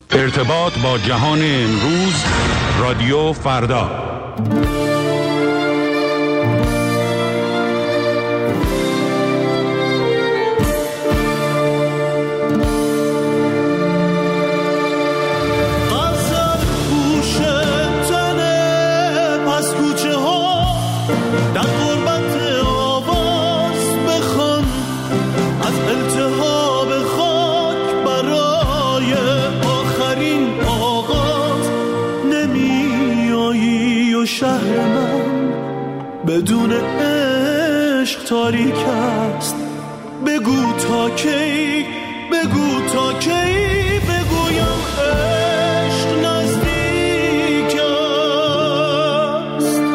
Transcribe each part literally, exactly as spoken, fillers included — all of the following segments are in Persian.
ارتباط با جهان امروز، رادیو فردا. شهر من بدون عشق تاریک است. بگو تا کی، بگو تا کی بگویم عشق نزدیک است.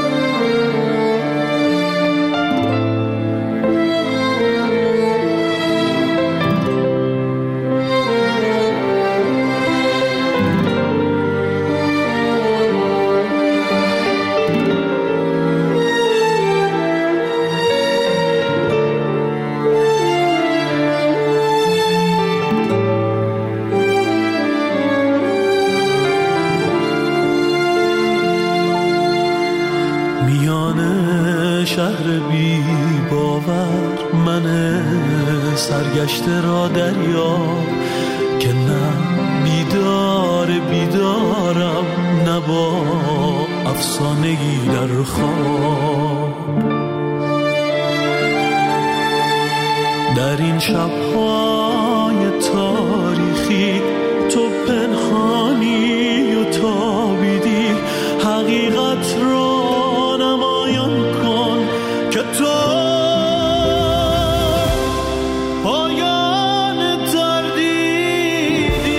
شهر بی باور من سرگشته را دریا، که نه بیدار بیدارم نه با افسانگی در خواب. در این شب‌های تاریخی تو پنهانی و تابیدی، حقیقت را نمایان کن که تو پایان تردیدی.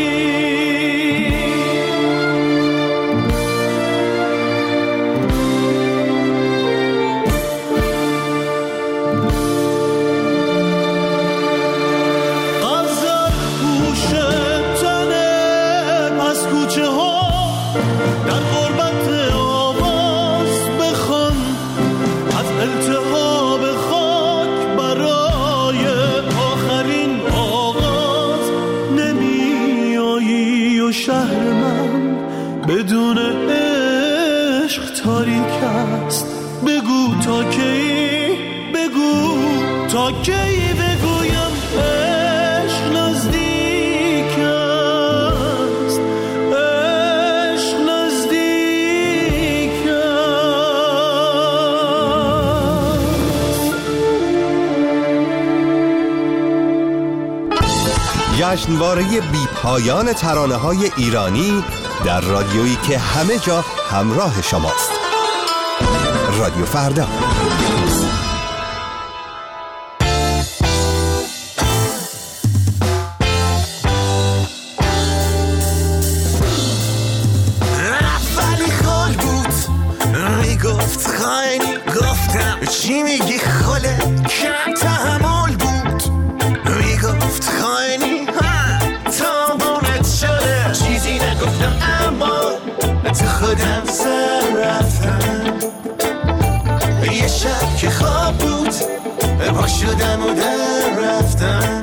غزل پوش تنه پس کوچه ها در غربت آواز بخوان از التهاب خاک برای آخرین آغاز. نمی آیی و شهر من بدون عشق تاریک است. بگو تا کی، بگو تا کی بگویم عشق نزدیک است. عشق نزدیک است. جشنواره بی پایان ترانه‌های ایرانی در رادیویی که همه جا همراه شماست. رادیو فردا. ولی خال بود میگفت خیلی گفتم چی میگی خاله، کم تحمل بود میگفت خیلی تمامت شده. چیزی نگفتم اما تو خودم سر رفتم. یه شب که خواب بود پا شدم و در رفتم.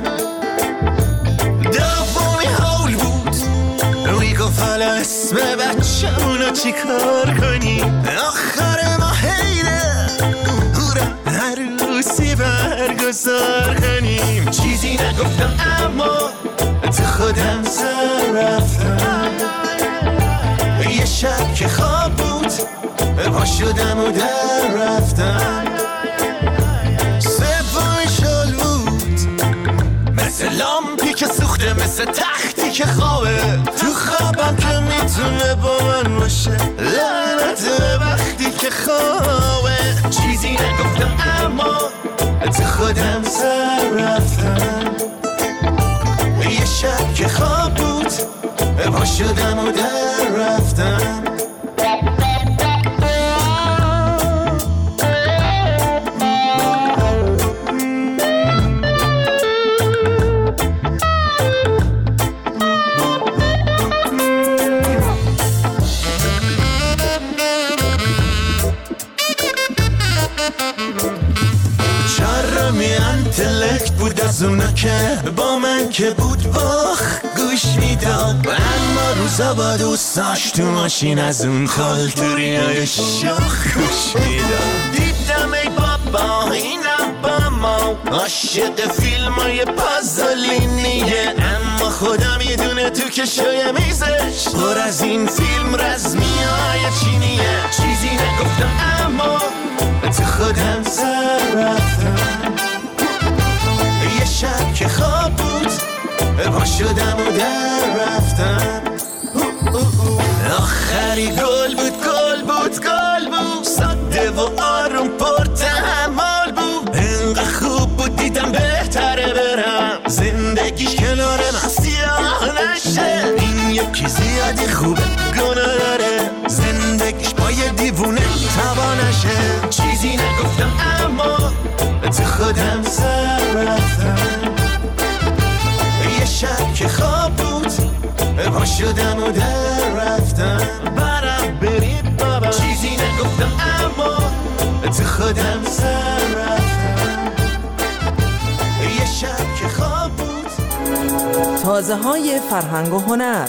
دومی حول بود میگفت حالا اسم بچه‌مونو چی کار کنی. آخر ما حیله هورا عروسی برگزار کنیم. چیزی نگفتم اما تو خودم سر رفتم. یه شب که خواب بود پا شدم و در رفتم. سومی شل بود مثل لامپی که سوخته، مثل تختی که خوابه تو خوابم که میتونه با من باشه. لعنت به وقتی که خوابه. چیزی نگفتم اما تو خودم سر رفتم. یه شب که خواب بود پا شدم و در رفتم. انتلکت بود از اونا که با من که بود باخ گوش میداد. من روزا با دوستاش تو ماشین از اون کالتوری های شاخ خوش میدم. دیدم ای بابا اینم با ما عاشق فیلم های پازلینیه، اما خدا میدونه تو کشوی میزش پر از این فیلم رزمی های چینیه. چیزی نگفتم اما تو خودم سر رفتم. یه شب که خواب بود پا شدم و در رفتم. آخری گل بود گل بود گل بود، ساده و آروم پر تحمل بود. اینقدر خوب بود دیدم بهتره برم زندگیش کنار من سیاه نشه. این یکی زیادی خوبه گناه داره، زندگیش با یه دیوونه تبا نشه. چیزی نگفتم اما تو خودم سر رفتم. یه شب که خواب بود پا شدم و در رفتم. برم برید بابا، چیزی نگفتم اما تو خودم سر رفتم. یه شب که خواب بود. تازه های فرهنگ و هنر.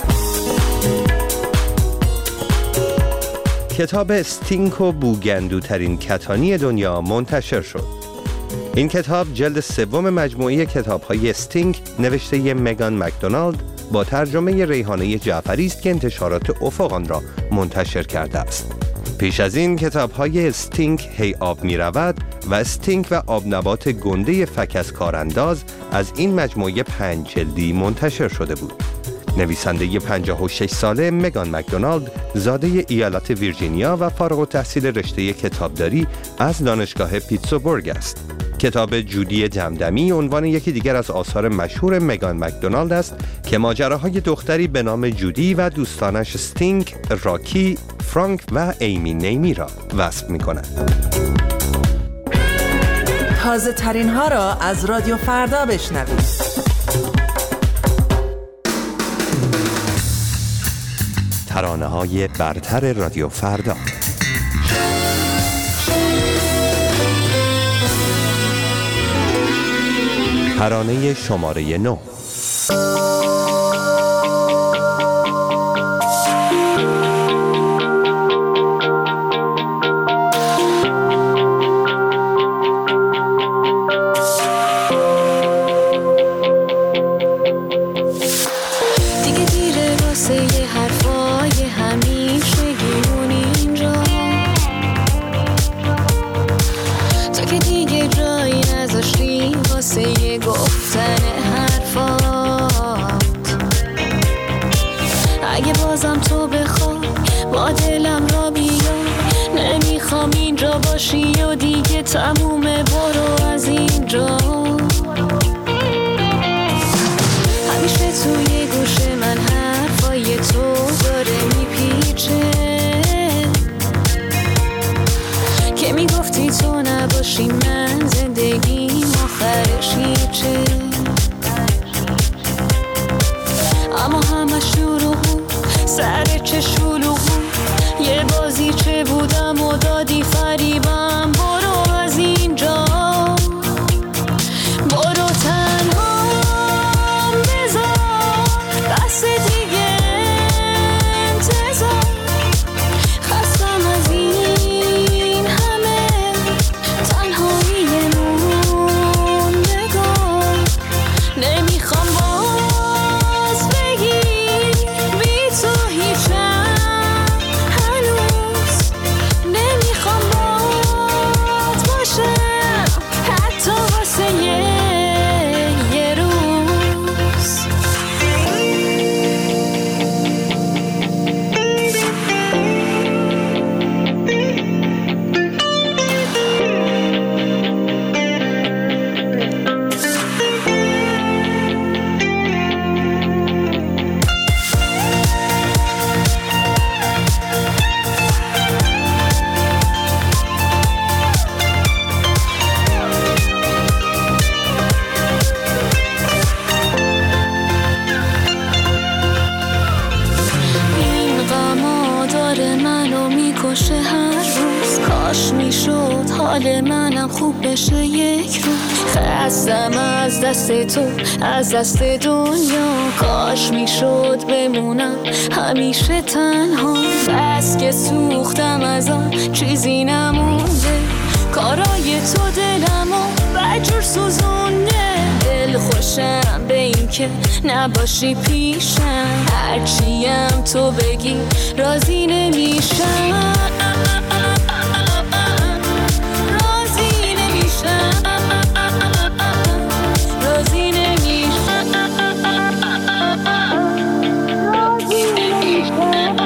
کتاب استینک و بوگندوترین کتانی دنیا منتشر شد. این کتاب جلد سوم مجموعه کتاب‌های استینک نوشته ی مگان مکدونالد با ترجمه ریحانه جعفری است که انتشارات افق آن را منتشر کرده است. پیش از این کتاب‌های استینک هی آب می‌رود و استینک و آبنبات گنده فکس کارانداز از این مجموعه پنج جلدی منتشر شده بود. نویسنده پنجاه و شش ساله مگان مکدونالد زاده ایالت ویرجینیا و فارغ التحصیل رشته کتابداری از دانشگاه پیتسبورگ است. کتاب جودی دمدمی عنوان یکی دیگر از آثار مشهور مگان مکدونالد است که ماجراهای دختری به نام جودی و دوستانش استینک، راکی، فرانک و ایمی نیمی را وصف می‌کند. تازه ترین ها را از رادیو فردا بشنوید. ترانه های برتر رادیو فردا. ترانه شماره نو. و دیگه تمومه، برو از اینجا. همیشه توی گوش من حرفای تو داره میپیچه که میگفتی تو نباشی من زندگیم آخرش هیچه. اما همه شروع سر چه شلوغ یه بازی چه بودم و دادی فریبم. برو از اینجا، برو تنها بذار دست دیگه انتظار. خستم از این همه تنهایی موندگار. نمیخوام باز بگی بی تو هیچم، نمیخوام باز حال منم خوب بشه یک رو. خستم از دست تو، از دست دنیا، کاش میشد بمونم همیشه تنها. بس که سوختم از آن چیزی نمونده، کارای تو دلمو بجور سوزونده. دل خوشم به این که نباشی پیشم، هرچیم تو بگی راضی نمیشم، راضی نمیشم، راضی نمیشم، راضی نمیشم.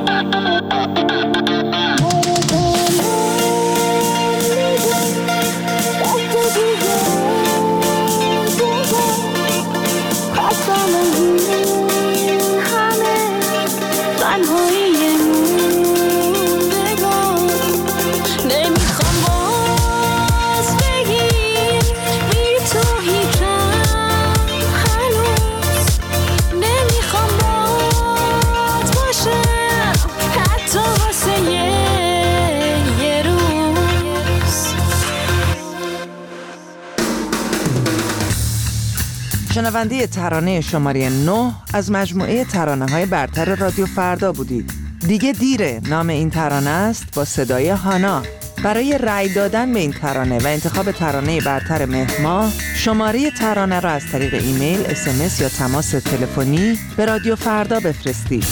شنونده ترانه شماره نه از مجموعه ترانه‌های برتر رادیو فردا بودید. دیگه دیره نام این ترانه است با صدای هانا. برای رأی دادن به این ترانه و انتخاب ترانه برتر مهر ماه، شماره ترانه را از طریق ایمیل، اس ام اس یا تماس تلفنی به رادیو فردا بفرستید.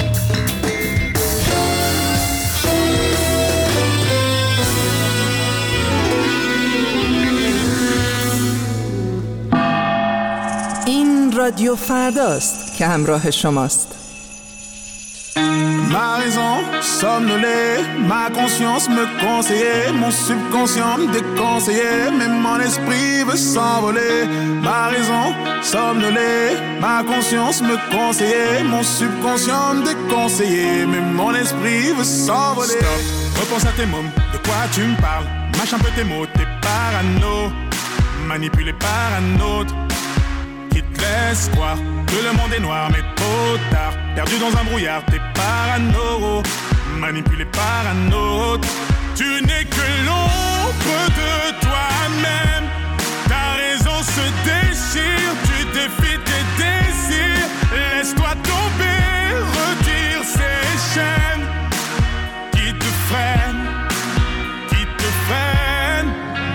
این رادیو فرداست که همراه شماست. Ma raison somnolée, ma conscience me conseillait, mon subconscient me déconseillait, mais mon esprit veut s'envoler. Ma raison somnolée, ma conscience me conseillait, mon subconscient me déconseillait, mais mon esprit veut s'envoler. Stop, repense à tes mômes, de quoi tu me parles? Mâche un peu tes mots, t'es parano, manipulé par un autre qui te laisse croire que le monde est noir, mais trop tard. Perdu dans un brouillard, t'es parano, manipulé par un autre. Tu n'es que l'ombre de toi-même. Ta raison se déchire, tu défies tes désirs. Laisse-toi tomber, retire ces chaînes qui te freinent, qui te freinent.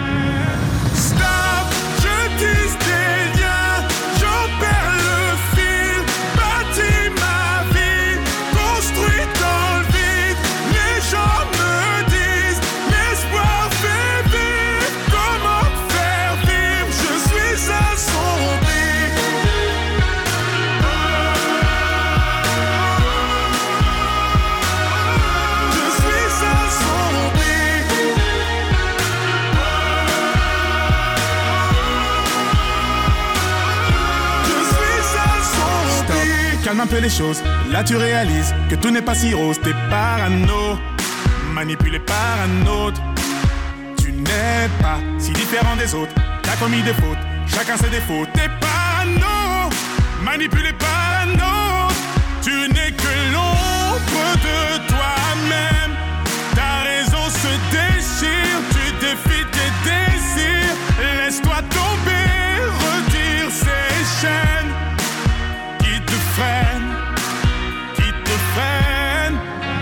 Stop, je tisse des liens, j'en perds le fil, bâtis ma vie, construis dans le vide. Les gens me disent, l'espoir fait vivre, comment faire vivre? Je suis assombri. Je suis assombri. Je suis assombri. Calme un peu les choses, là tu réalises que tout n'est pas si rose. T'es parano, manipulé par un autre. Tu n'es pas si différent des autres. T'as commis des fautes, chacun ses défauts. T'es parano, manipulé par un autre. Tu n'es que l'ombre de toi-même. Ta raison se déchire, tu défies tes désirs. Laisse-toi tomber, retire ces chaînes qui te freinent, qui te freinent.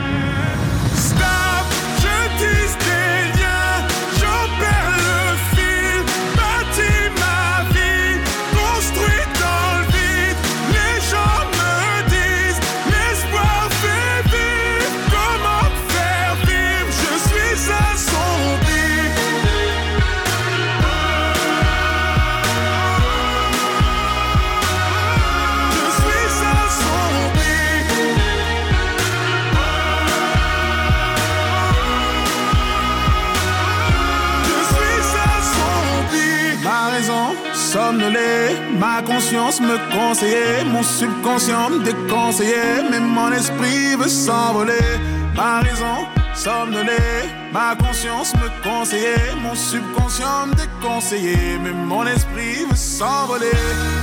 Stop, je tisse des liens, j'en perds le fil, bâtis ma vie, construis dans le vide. Les gens me disent, l'espoir fait vivre, comment faire vivre? Je suis assombri. Je suis assombri. Je suis assombri. Ma raison somnolée, ma conscience me conseillait, mon subconscient me déconseillait, mais mon esprit veut s'envoler. Ma raison somnolée, ma conscience me conseillait, mon subconscient me déconseillait, mais mon esprit veut s'envoler.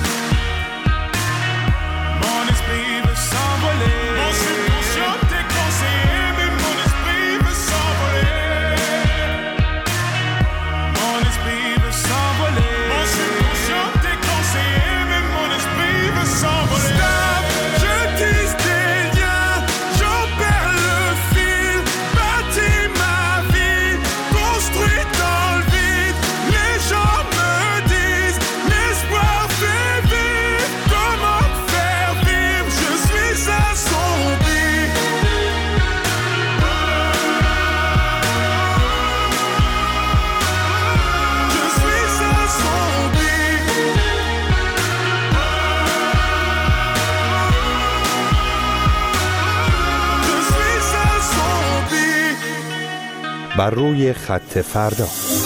Mon esprit veut s'envoler. Mon subconscient déconseillé, mais mon esprit veut s'envoler. بر روی خط فردا.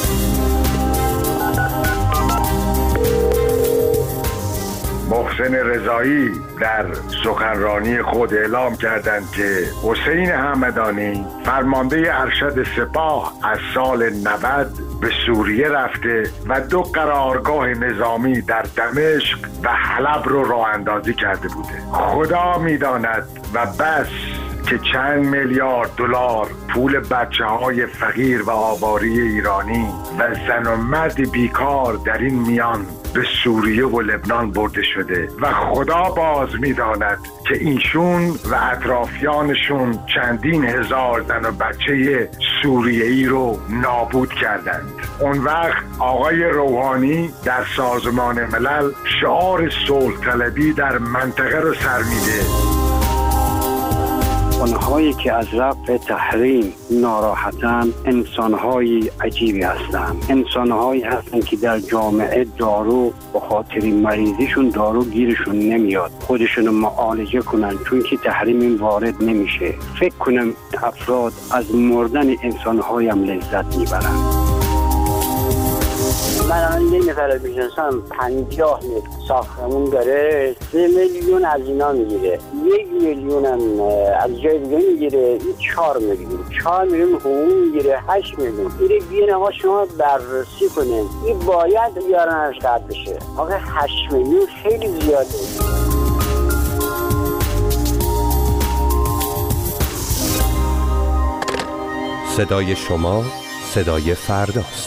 محسن رضایی در سخنرانی خود اعلام کردند که حسین همدانی فرمانده ارشد سپاه از سال نود به سوریه رفته و دو قرارگاه نظامی در دمشق و حلب رو راه اندازی کرده بوده. خدا میداند و بس که چند میلیارد دلار پول بچه های فقیر و آواره ایرانی و زن و مرد بیکار در این میان به سوریه و لبنان برده شده و خدا باز میداند که اینشون و اطرافیانشون چندین هزار زن و بچه سوریه‌ای رو نابود کردند. اون وقت آقای روحانی در سازمان ملل شعار صلح طلبی در منطقه رو سر میده. آنهایی که از رفع تحریم ناراحتن انسانهای عجیبی هستند. انسانهایی هستند که در جامعه دارو به خاطر مریضیشون دارو گیرشون نمیاد، خودشون معالجه کنن چون که تحریم این وارد نمیشه. فکر کنم افراد از مردن انسانهای هم لذت میبرن. من الان یک نفر میشناسم پنجاه متر ساختمون داره، سه میلیون از اینا میگیره، یک میلیون هم از جای دیگه میگیره، این چهار میلیون چهار میلیون حقوق میگیره، هشت میلیون. میره بیان آقا شما بررسی کنین این باید یارانش قد بشه. آقا هشت میلیون خیلی زیاده. صدای شما صدای فرداست.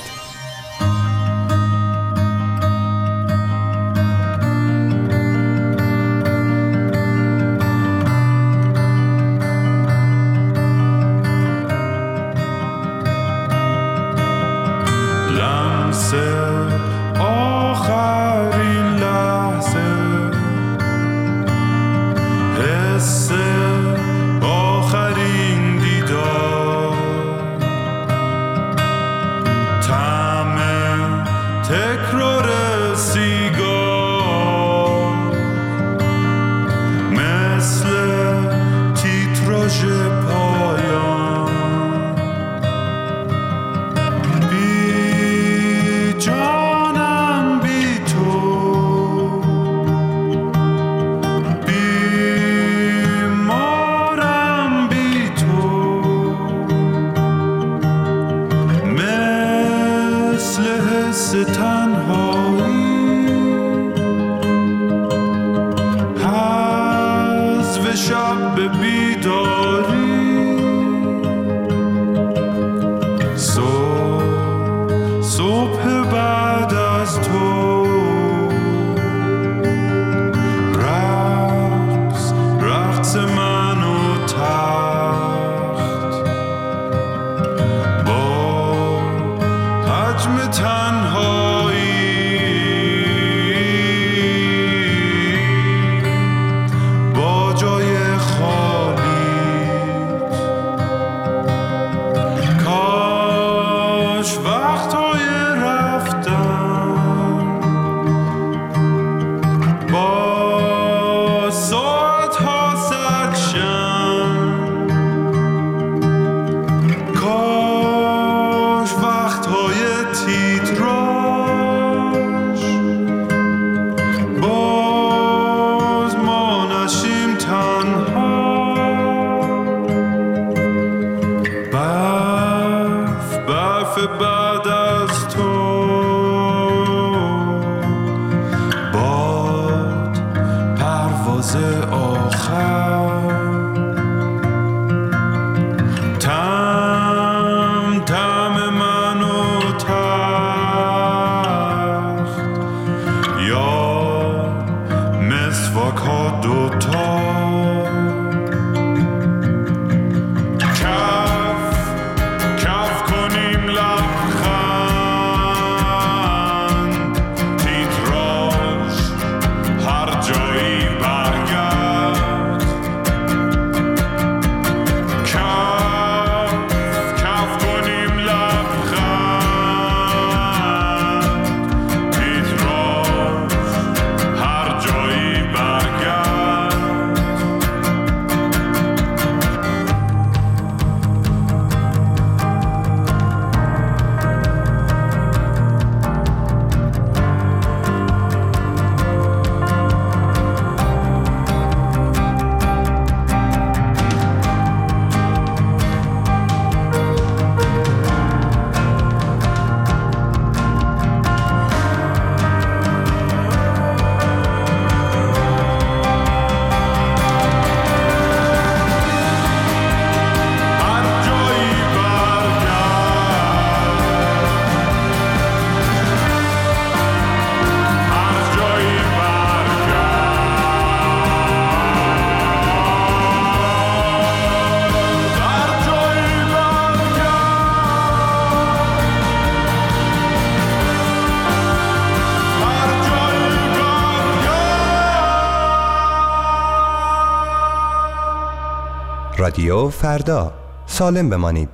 رادیو فردا، سالم بمانید.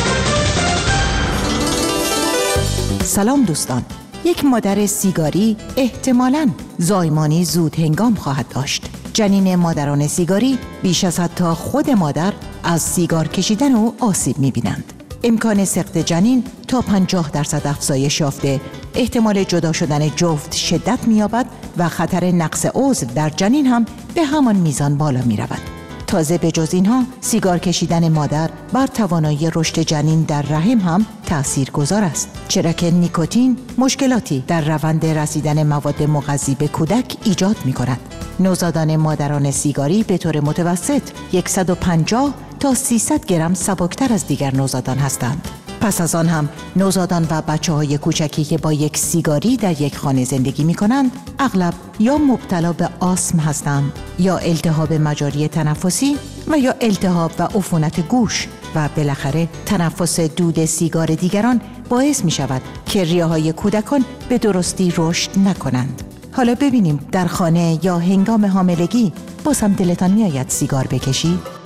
سلام دوستان. یک مادر سیگاری احتمالاً زایمانی زود هنگام خواهد داشت. جنین مادران سیگاری بیش از حتی خود مادر از سیگار کشیدن او آسیب می‌بینند. امکان سقط جنین تا پنجاه درصد افزایش یافته، احتمال جدا شدن جفت شدت می‌یابد و خطر نقص عضو در جنین هم به همان میزان بالا می‌رود. تازه به جز اینها سیگار کشیدن مادر بر توانایی رشد جنین در رحم هم تاثیرگذار است، چرا که نیکوتین مشکلاتی در روند رسیدن مواد مغذی به کودک ایجاد می‌کند. نوزادان مادران سیگاری به طور متوسط صد و پنجاه تا سیصد گرم سبکتر از دیگر نوزادان هستند. پس از آن هم نوزادان و بچه‌های کوچکی که با یک سیگاری در یک خانه زندگی می‌کنند اغلب یا مبتلا به آسم هستند یا التهاب مجاری تنفسی و یا التهاب و عفونت گوش و بالاخره تنفس دود سیگار دیگران باعث می‌شود که ریه‌های کودکان به درستی رشد نکنند. حالا ببینیم در خانه یا هنگام حاملگی باز هم دلتان می‌آید سیگار بکشید؟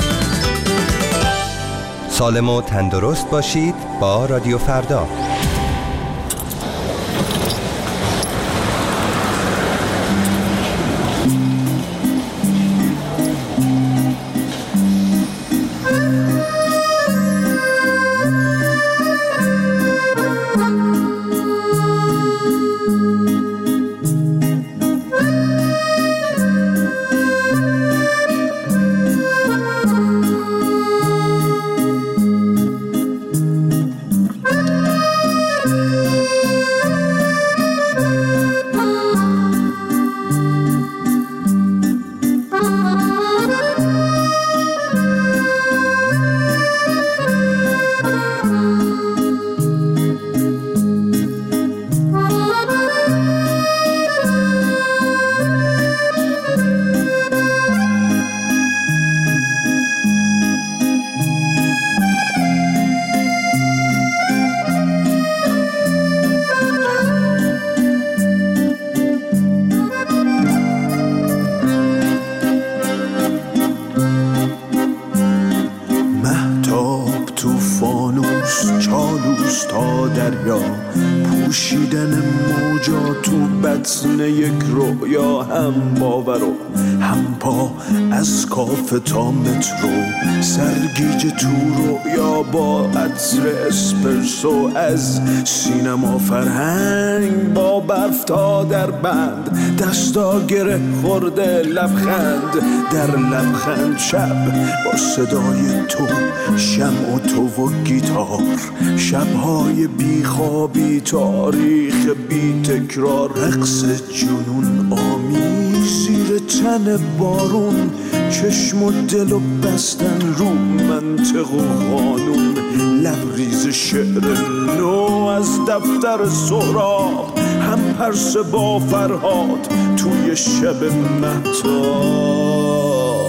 سالم و تندرست باشید با رادیو فردا. چالوس تا دریا، پوشیدن موجا تو بطن یک رویا، هم باور و هم پا از کافه تا مترو، سرگیج تو رویا با عطر اسپرسو، از سینما فرهنگ با برف تا در بند، دستا گره خورده لبخند در لبخند، شب با صدای تو، شمع و تو و گیتار، شبهای بیخوابی، تاریخ بی تکرار، رقص جنون آمیز زیر تن بارون، چشم و دل و بستن رو منطق و قانون، لبریز شعر نو از دفتر سهراب، هم پرسه با فرهاد توی شب مهتاب.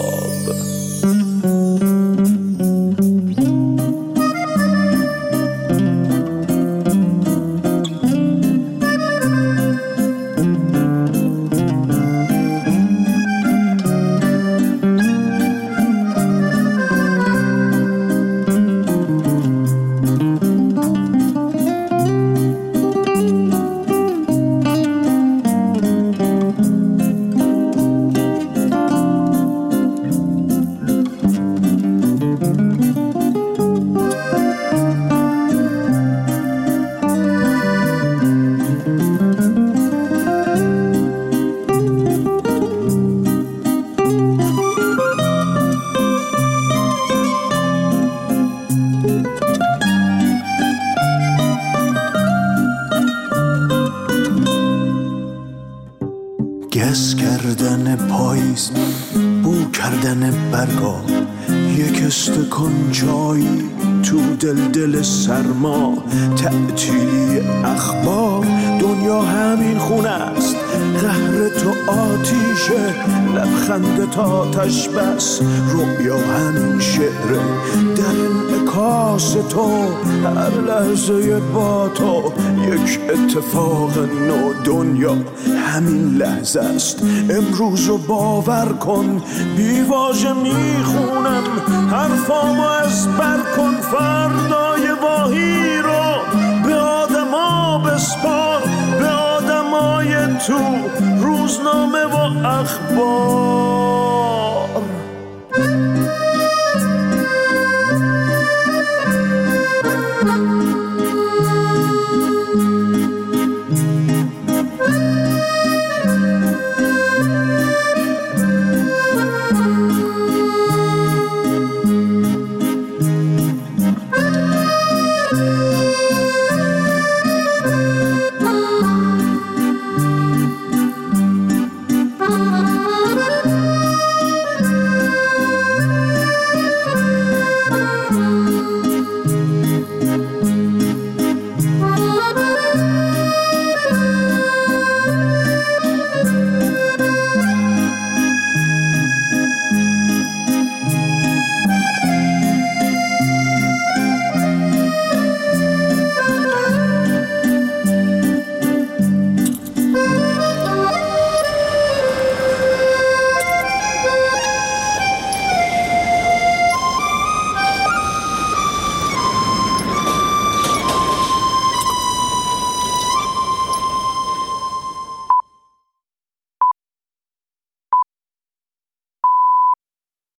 گس کردن پاییز، بو کردن برگا، یک استکان چایی تو دل دل سرما، تعطیلی اخبار، دنیا همین خونه است، قهر تو آتیشه، لبخند تا آتش بس، رویا همین شعره، در خاص تو، هر لحظه با تو یک اتفاق نو. دنیا همین لحظه است، امروز رو باور کن. بی واژه میخونم حرفامو از بر کن. فردای واهی رو به آدما بسپار، به آدمای تو روزنامه و اخبار.